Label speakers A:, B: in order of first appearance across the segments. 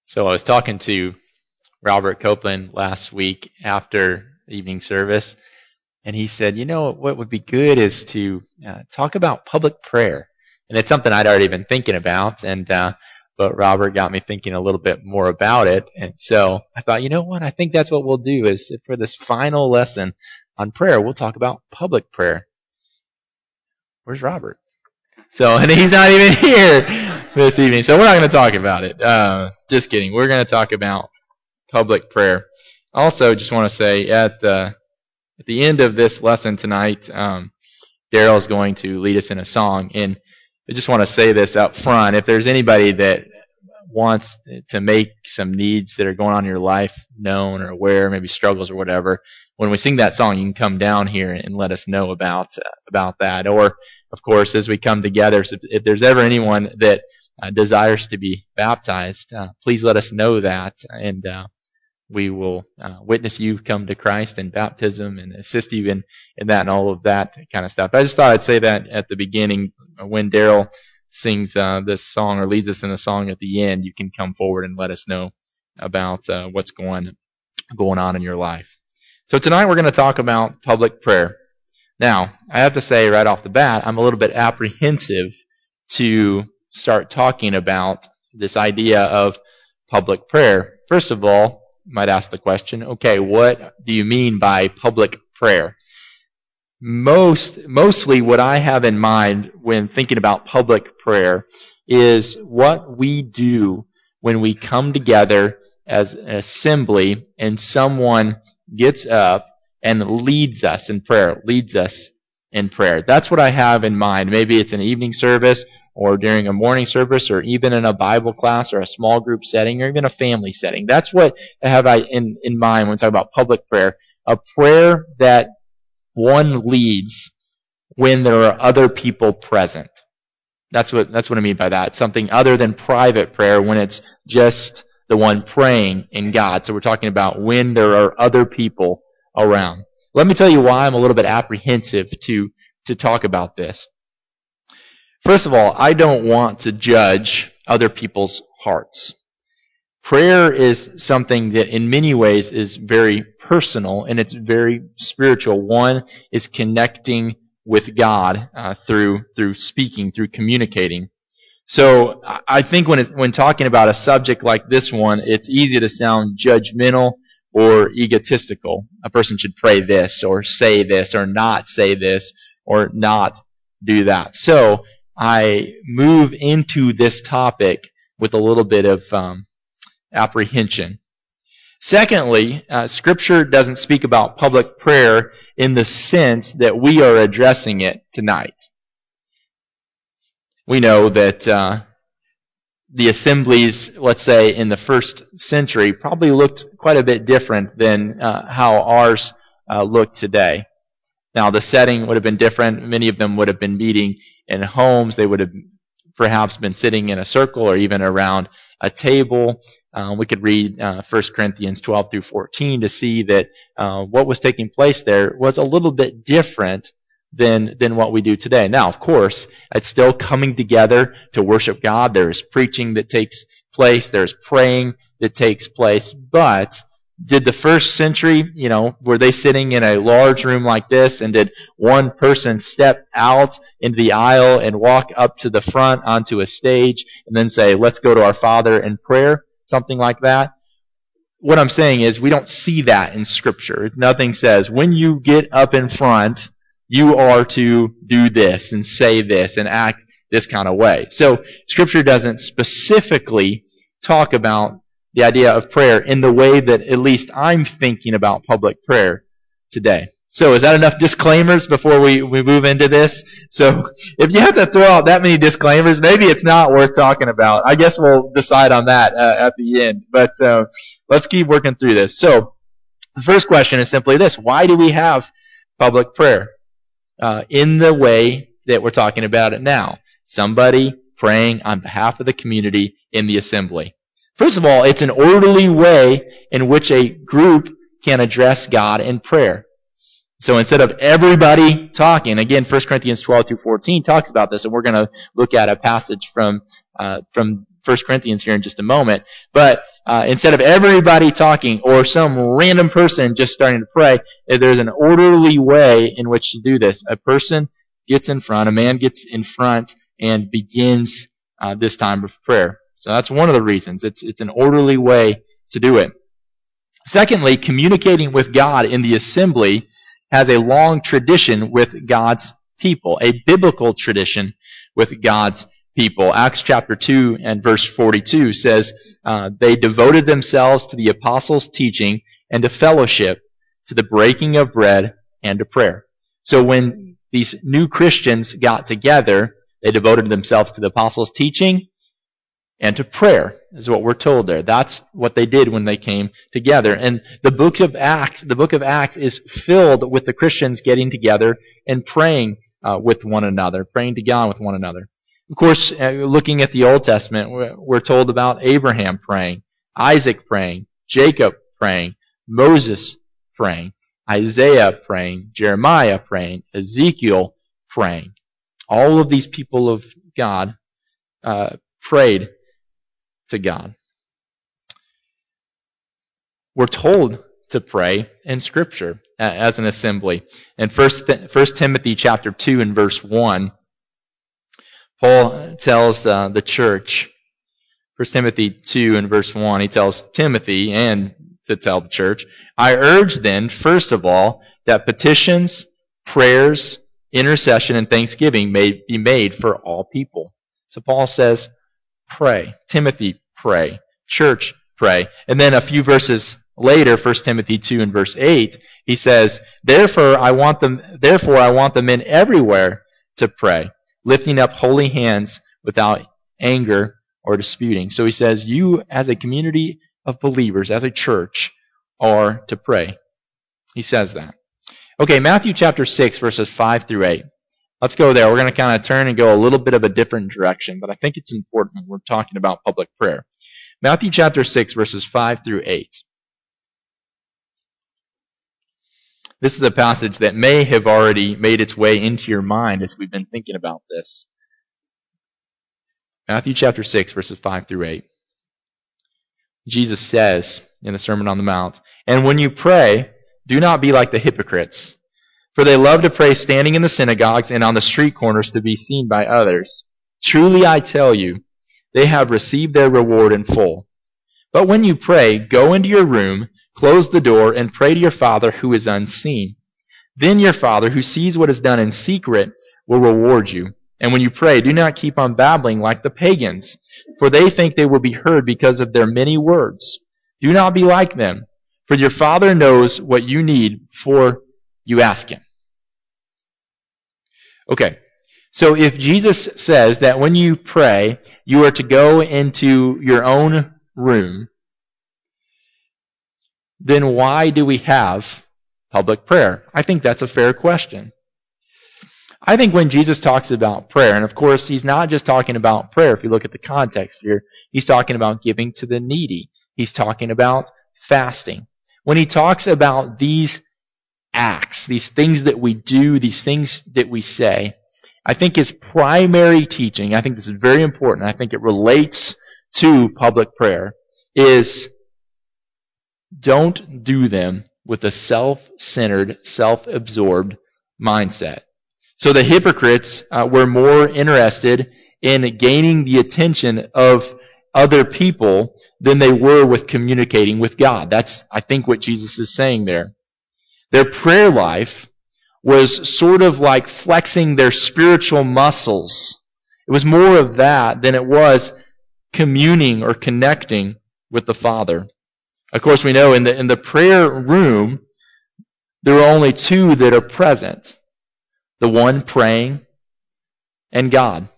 A: So I was talking to Robert Copeland last week after evening service, and he said, you know, what would be good is to talk about public prayer. And it's something I'd already been thinking about, but Robert got me thinking a little bit more about it. And so I thought, you know what, I think that's what we'll do is for this final lesson on prayer, we'll talk about public prayer. Where's Robert? And he's not even here this evening, so we're not going to talk about it. Just kidding. We're going to talk about public prayer. Also, just want to say at the end of this lesson tonight, Daryl is going to lead us in a song, and I just want to say this up front. If there's anybody that wants to make some needs that are going on in your life known or aware, maybe struggles or whatever, when we sing that song, you can come down here and let us know about that. Or, of course, as we come together, if there's ever anyone that desires to be baptized, please let us know that, and we will witness you come to Christ in baptism and assist you in that and all of that kind of stuff. I just thought I'd say that at the beginning. When Daryl sings this song or leads us in a song at the end, you can come forward and let us know about what's going on in your life. So tonight we're going to talk about public prayer. Now, I have to say right off the bat, I'm a little bit apprehensive to start talking about this idea of public prayer. First of all, you might ask the question, okay, what do you mean by public prayer? Mostly what I have in mind when thinking about public prayer is what we do when we come together as an assembly and someone gets up and leads us in prayer. That's what I have in mind. Maybe it's an evening service or during a morning service or even in a Bible class or a small group setting or even a family setting. That's what I have in mind when we talk about public prayer. A prayer that one leads when there are other people present. That's what I mean by that. Something other than private prayer when it's just the one praying in God. So we're talking about when there are other people around. Let me tell you why I'm a little bit apprehensive to talk about this. First of all, I don't want to judge other people's hearts. Prayer is something that in many ways is very personal and it's very spiritual. One is connecting with God through speaking, through communicating. So I think when talking about a subject like this one, it's easy to sound judgmental or egotistical. A person should pray this or say this or not say this or not do that. So I move into this topic with a little bit of apprehension. Secondly, Scripture doesn't speak about public prayer in the sense that we are addressing it tonight. We know that the assemblies, let's say, in the first century probably looked quite a bit different than how ours look today. Now, the setting would have been different. Many of them would have been meeting in homes. They would have perhaps been sitting in a circle or even around a table. We could read 1 Corinthians 12 through 14 to see that what was taking place there was a little bit different than what we do today. Now, of course, it's still coming together to worship God. There's preaching that takes place. There's praying that takes place. But did the first century, were they sitting in a large room like this, and did one person step out into the aisle and walk up to the front onto a stage and then say, let's go to our Father in prayer? Something like that? What I'm saying is we don't see that in Scripture. Nothing says, when you get up in front, you are to do this and say this and act this kind of way. So Scripture doesn't specifically talk about the idea of prayer in the way that at least I'm thinking about public prayer today. So is that enough disclaimers before we move into this? So if you have to throw out that many disclaimers, maybe it's not worth talking about. I guess we'll decide on that at the end. But let's keep working through this. So the first question is simply this. Why do we have public prayer in the way that we're talking about it now? Somebody praying on behalf of the community in the assembly. First of all, it's an orderly way in which a group can address God in prayer. So instead of everybody talking, again, 1 Corinthians 12 through 14 talks about this, and we're going to look at a passage from 1 Corinthians here in just a moment. But instead of everybody talking or some random person just starting to pray, there's an orderly way in which to do this. A person gets in front, a man gets in front and begins this time of prayer. So that's one of the reasons. It's an orderly way to do it. Secondly, communicating with God in the assembly has a long tradition with God's people, a biblical tradition with God's people. Acts chapter 2 and verse 42 says, they devoted themselves to the apostles' teaching and to fellowship, to the breaking of bread and to prayer. So when these new Christians got together, they devoted themselves to the apostles' teaching and to prayer, is what we're told there. That's what they did when they came together. And the book of Acts is filled with the Christians getting together and praying with one another, praying to God with one another. Of course, looking at the Old Testament, we're told about Abraham praying, Isaac praying, Jacob praying, Moses praying, Isaiah praying, Jeremiah praying, Ezekiel praying. All of these people of God prayed to God. We're told to pray in Scripture as an assembly. In 1 Timothy chapter 2 and verse 1, Paul tells the church, 1 Timothy 2 and verse 1, he tells Timothy and to tell the church, I urge then, first of all, that petitions, prayers, intercession, and thanksgiving may be made for all people. So Paul says, pray. Timothy, pray. Church, pray. And then a few verses later, 1 Timothy 2 and verse 8, he says, Therefore I want the men everywhere to pray, lifting up holy hands without anger or disputing. So he says, you as a community of believers, as a church, are to pray. He says that. Okay, Matthew chapter 6, verses 5 through 8. Let's go there. We're going to kind of turn and go a little bit of a different direction, but I think it's important when we're talking about public prayer. Matthew chapter 6, verses 5 through 8. This is a passage that may have already made its way into your mind as we've been thinking about this. Matthew chapter 6, verses 5 through 8. Jesus says in the Sermon on the Mount, And when you pray, do not be like the hypocrites, for they love to pray standing in the synagogues and on the street corners to be seen by others. Truly I tell you, they have received their reward in full. But when you pray, go into your room, close the door, and pray to your Father who is unseen. Then your Father who sees what is done in secret will reward you. And when you pray, do not keep on babbling like the pagans, for they think they will be heard because of their many words. Do not be like them, for your Father knows what you need before you ask Him. Okay, so if Jesus says that when you pray, you are to go into your own room, then why do we have public prayer? I think that's a fair question. I think when Jesus talks about prayer, and of course he's not just talking about prayer, if you look at the context here, he's talking about giving to the needy. He's talking about fasting. When he talks about these acts, these things that we do, these things that we say, I think his primary teaching, I think this is very important, I think it relates to public prayer, is don't do them with a self-centered, self-absorbed mindset. So the hypocrites were more interested in gaining the attention of other people than they were with communicating with God. That's, I think, what Jesus is saying there. Their prayer life was sort of like flexing their spiritual muscles. It was more of that than it was communing or connecting with the Father. Of course, we know in the prayer room, there are only two that are present. The one praying and God.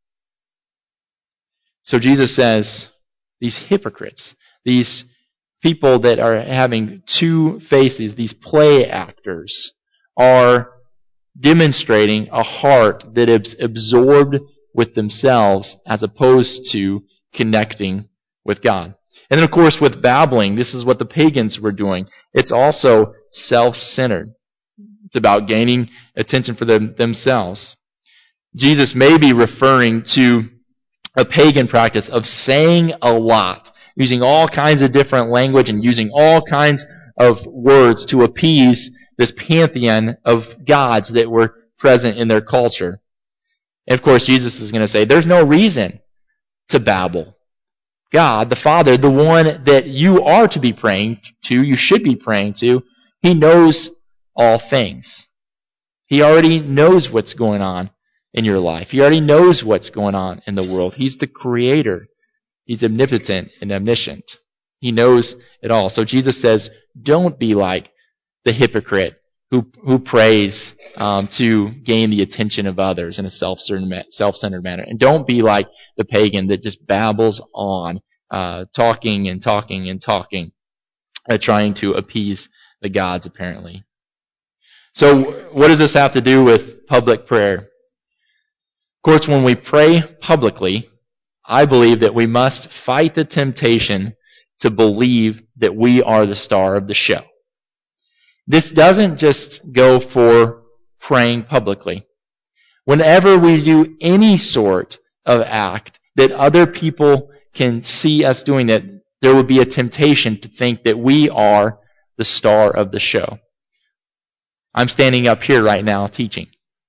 A: So Jesus says, these hypocrites, these people that are having two faces, these play actors, are demonstrating a heart that is absorbed with themselves as opposed to connecting with God. And then, of course, with babbling, this is what the pagans were doing. It's also self-centered. It's about gaining attention for themselves. Jesus may be referring to a pagan practice of saying a lot, using all kinds of different language and using all kinds of words to appease this pantheon of gods that were present in their culture. And of course, Jesus is going to say, there's no reason to babble. God, the Father, the one that you are to be praying to, you should be praying to, He knows all things. He already knows what's going on in your life. He already knows what's going on in the world. He's the Creator. He's omnipotent and omniscient. He knows it all. So Jesus says, don't be like the hypocrite who prays to gain the attention of others in a self-centered manner. And don't be like the pagan that just babbles on, talking and talking and talking, trying to appease the gods, apparently. So what does this have to do with public prayer? Of course, when we pray publicly, I believe that we must fight the temptation to believe that we are the star of the show. This doesn't just go for praying publicly. Whenever we do any sort of act that other people can see us doing, that there would be a temptation to think that we are the star of the show. I'm standing up here right now teaching.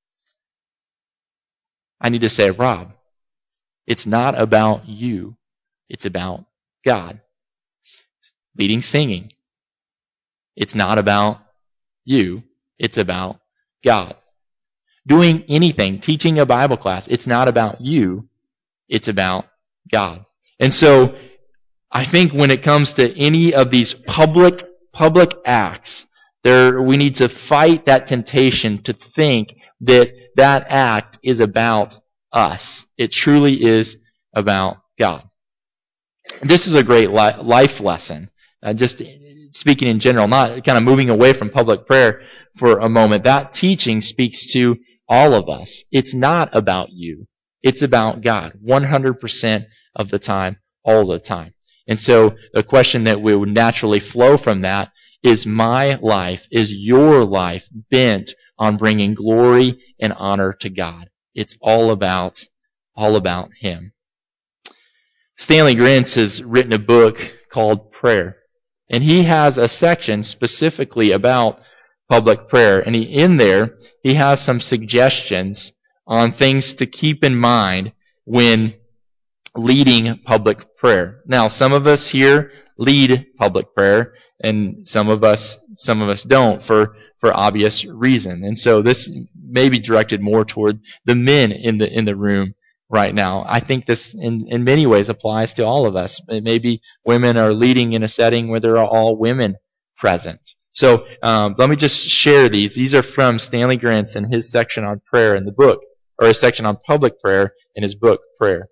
A: I need to say, Rob, it's not about you. It's about God. Leading singing. It's not about you. It's about God. Doing anything, teaching a Bible class, it's not about you. It's about God. And so, I think when it comes to any of these public acts, we need to fight that temptation to think that that act is about us. It truly is about God. This is a great life lesson. Just speaking in general, not kind of moving away from public prayer for a moment. That teaching speaks to all of us. It's not about you. It's about God. 100% of the time, all the time. And so the question that would naturally flow from that is, my life, is your life bent on bringing glory and honor to God? It's all about Him. Stanley Grenz has written a book called Prayer. And he has a section specifically about public prayer. And in there, he has some suggestions on things to keep in mind when leading public prayer. Now, some of us here lead public prayer, and some of us don't for obvious reason. And so this may be directed more toward the men in the room right now. I think this in many ways applies to all of us. Maybe women are leading in a setting where there are all women present. So let me just share these. These are from Stanley Grenz in his section on prayer in the book, or his section on public prayer in his book, Prayer.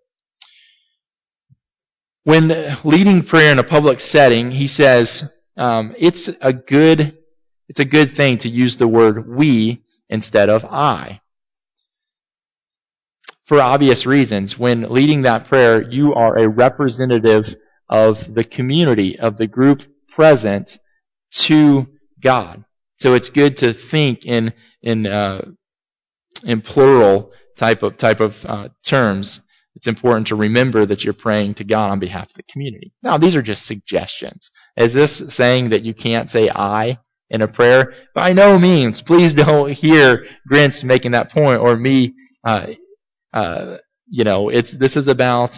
A: When leading prayer in a public setting, he says it's a good thing to use the word we instead of I. For obvious reasons, when leading that prayer, you are a representative of the community, of the group present to God. So it's good to think in plural type of terms. It's important to remember that you're praying to God on behalf of the community. Now, these are just suggestions. Is this saying that you can't say I in a prayer? By no means. Please don't hear Grenz making that point, or me. This is about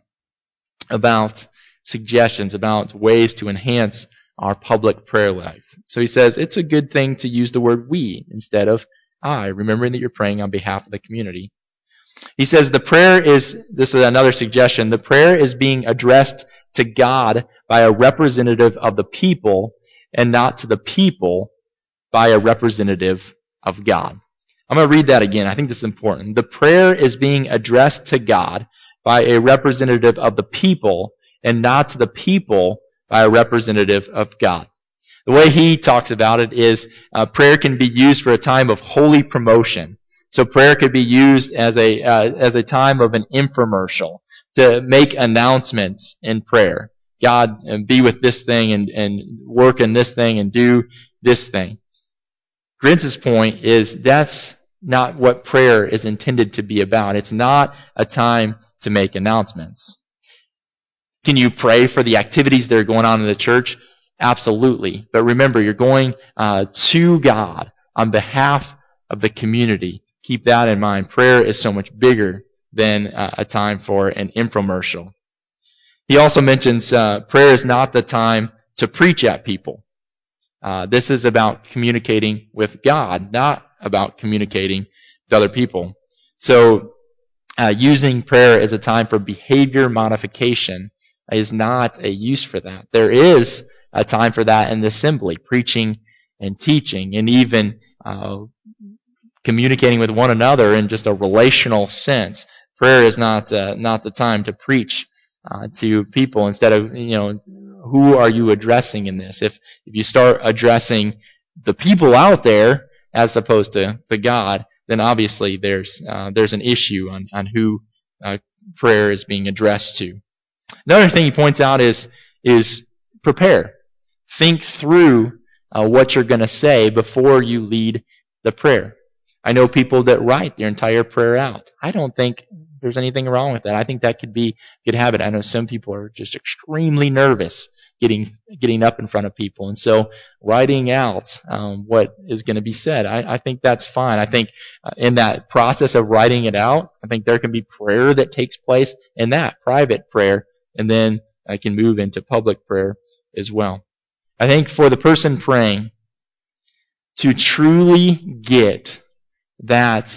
A: suggestions, about ways to enhance our public prayer life. So he says it's a good thing to use the word we instead of I, remembering that you're praying on behalf of the community. He says this is another suggestion, the prayer is being addressed to God by a representative of the people, and not to the people by a representative of God. I'm going to read that again. I think this is important. The prayer is being addressed to God by a representative of the people, and not to the people by a representative of God. The way he talks about it is prayer can be used for a time of holy promotion. So prayer could be used as a time of an infomercial, to make announcements in prayer. God, be with this thing and work in this thing and do this thing. Grenz's point is that's not what prayer is intended to be about. It's not a time to make announcements. Can you pray for the activities that are going on in the church? Absolutely. But remember, you're going to God on behalf of the community. Keep that in mind. Prayer is so much bigger than a time for an infomercial. He also mentions prayer is not the time to preach at people. This is about communicating with God, not about communicating with other people. So using prayer as a time for behavior modification is not a use for that. There is a time for that in the assembly, preaching and teaching, and even communicating with one another in just a relational sense. Prayer is not the time to preach to people. Instead of, who are you addressing in this? If you start addressing the people out there as opposed to God, then obviously there's an issue on who prayer is being addressed to. Another thing he points out is prepare. Think through what you're going to say before you lead the prayer. I know people that write their entire prayer out. I don't think there's anything wrong with that. I think that could be a good habit. I know some people are just extremely nervous getting up in front of people. And so writing out what is going to be said, I think that's fine. I think in that process of writing it out, I think there can be prayer that takes place in that, private prayer, and then I can move into public prayer as well. I think for the person praying to truly get that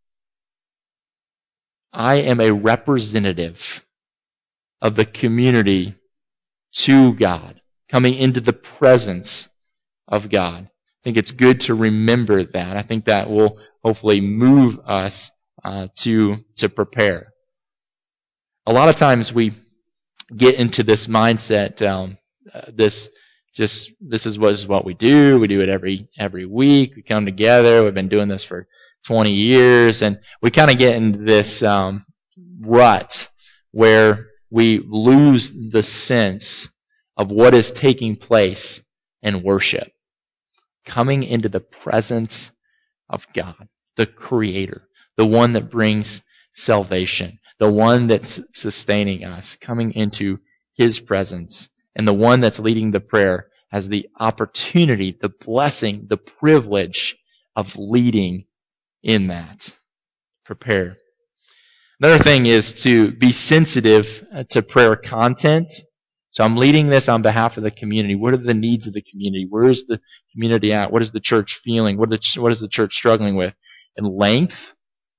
A: I am a representative of the community to God, coming into the presence of God. I think it's good to remember that. I think that will hopefully move us to prepare. A lot of times we get into this mindset, this is what we do. We do it every week. We come together. We've been doing this for 20 years, and we kind of get into this rut where we lose the sense of what is taking place in worship. Coming into the presence of God, the Creator, the one that brings salvation, the one that's sustaining us, coming into His presence, and the one that's leading the prayer has the opportunity, the blessing, the privilege of leading in that. Prepare. Another thing is to be sensitive to prayer content. So I'm leading this on behalf of the community. What are the needs of the community? Where is the community at? What is the church feeling? What is the church struggling with? And length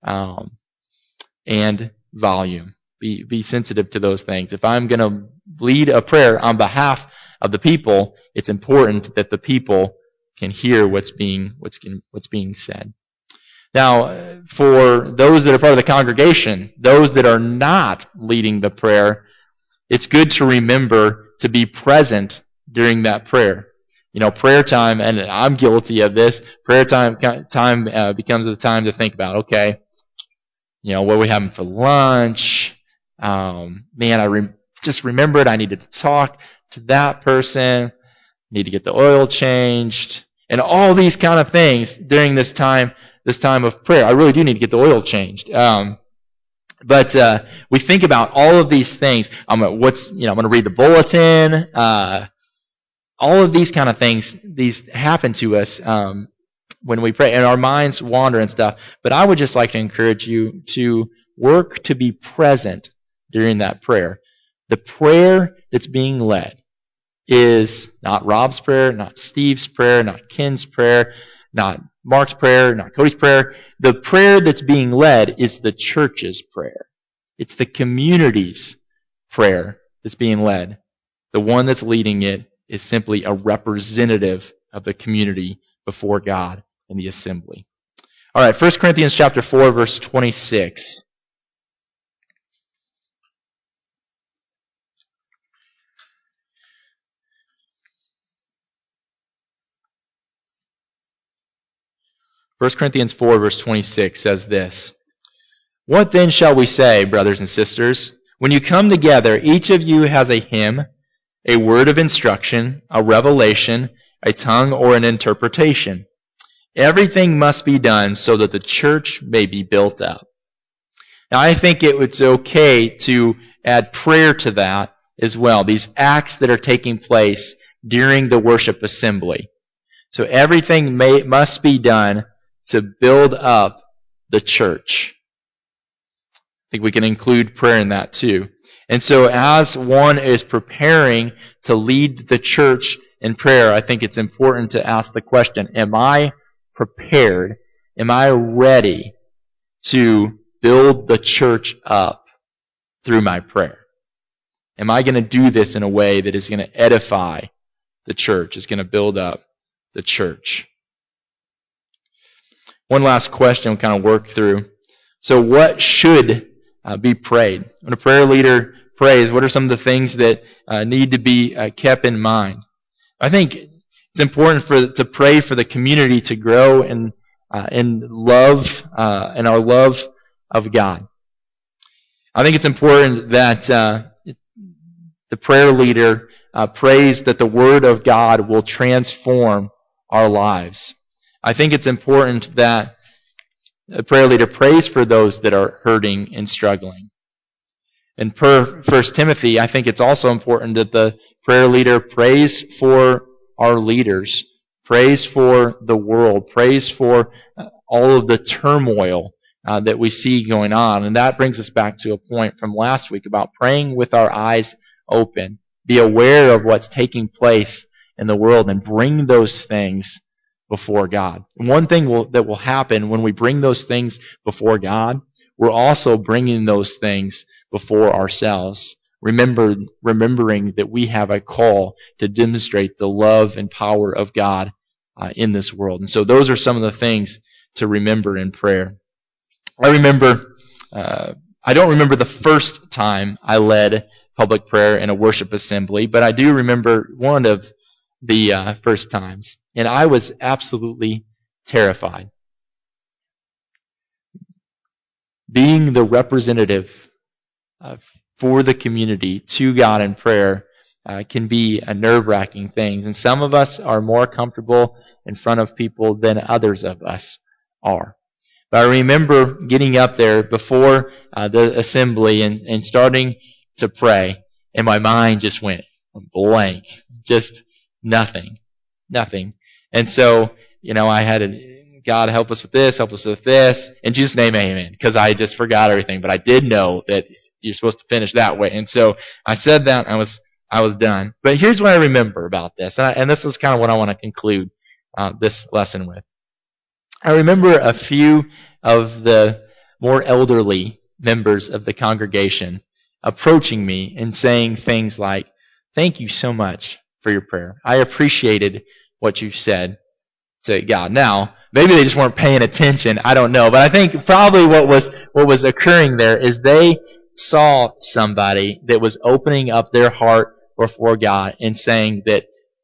A: and volume. Be sensitive to those things. If I'm going to lead a prayer on behalf of the people, it's important that the people can hear what's being said. Now, for those that are part of the congregation, those that are not leading the prayer, it's good to remember to be present during that prayer. Prayer time, and I'm guilty of this, prayer time becomes the time to think about, okay, what are we having for lunch? Just remembered I needed to talk to that person, need to get the oil changed, and all these kind of things during this time of prayer. I really do need to get the oil changed. But we think about all of these things. I'm going to read the bulletin. All of these kind of things, these happen to us when we pray, and our minds wander and stuff. But I would just like to encourage you to work to be present during that prayer. The prayer that's being led is not Rob's prayer, not Steve's prayer, not Ken's prayer, not Mark's prayer, not Cody's prayer. The prayer that's being led is the church's prayer. It's the community's prayer that's being led. The one that's leading it is simply a representative of the community before God in the assembly. All right, 1 Corinthians chapter 4, verse 26. First Corinthians 4, verse 26 says this: What then shall we say, brothers and sisters? When you come together, each of you has a hymn, a word of instruction, a revelation, a tongue, or an interpretation. Everything must be done so that the church may be built up. Now, I think it's okay to add prayer to that as well, these acts that are taking place during the worship assembly. So everything must be done to build up the church. I think we can include prayer in that too. And so as one is preparing to lead the church in prayer, I think it's important to ask the question, am I prepared? Am I ready to build the church up through my prayer? Am I going to do this in a way that is going to edify the church, is going to build up the church? One last question we'll kind of work through. So what should be prayed? When a prayer leader prays, what are some of the things that need to be kept in mind? I think it's important to pray for the community to grow in love, in our love of God. I think it's important that the prayer leader prays that the Word of God will transform our lives. I think it's important that a prayer leader prays for those that are hurting and struggling. And per 1 Timothy, I think it's also important that the prayer leader prays for our leaders, prays for the world, prays for all of the turmoil that we see going on. And that brings us back to a point from last week about praying with our eyes open. Be aware of what's taking place in the world and bring those things before God. And one thing that will happen when we bring those things before God, we're also bringing those things before ourselves, remembering that we have a call to demonstrate the love and power of God in this world. And so those are some of the things to remember in prayer. I don't remember the first time I led public prayer in a worship assembly, but I do remember one of the first times, and I was absolutely terrified. Being the representative for the community to God in prayer can be a nerve-wracking thing, and some of us are more comfortable in front of people than others of us are. But I remember getting up there before the assembly and starting to pray, and my mind just went blank, just nothing. And so, I had God help us with this, help us with this, in Jesus' name, amen, because I just forgot everything. But I did know that you're supposed to finish that way. And so I said that, and I was done. But here's what I remember about this, and this is kind of what I want to conclude this lesson with. I remember a few of the more elderly members of the congregation approaching me and saying things like, "Thank you so much for your prayer. I appreciated what you said to God." Now, maybe they just weren't paying attention. I don't know. But I think probably what was occurring there is they saw somebody that was opening up their heart before God and saying that,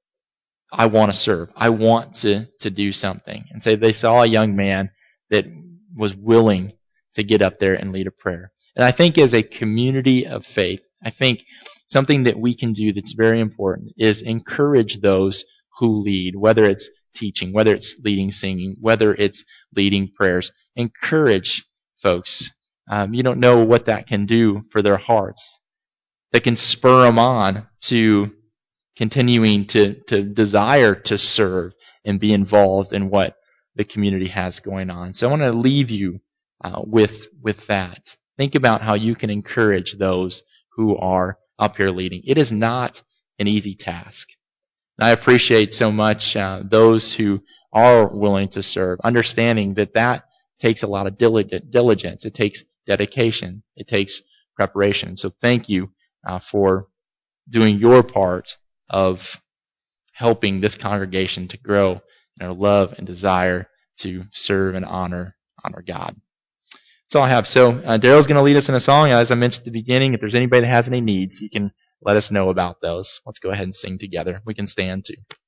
A: I want to serve. I want to do something. And so they saw a young man that was willing to get up there and lead a prayer. And I think as a community of faith, I think something that we can do that's very important is encourage those who lead, whether it's teaching, whether it's leading singing, whether it's leading prayers. Encourage folks. You don't know what that can do for their hearts. That can spur them on to continuing to desire to serve and be involved in what the community has going on. So I want to leave you with that. Think about how you can encourage those who are up here leading. It is not an easy task. And I appreciate so much those who are willing to serve, understanding that takes a lot of diligence. It takes dedication. It takes preparation. So thank you for doing your part of helping this congregation to grow in our love and desire to serve and honor God. That's all I have. So Daryl's going to lead us in a song. As I mentioned at the beginning, if there's anybody that has any needs, you can let us know about those. Let's go ahead and sing together. We can stand too.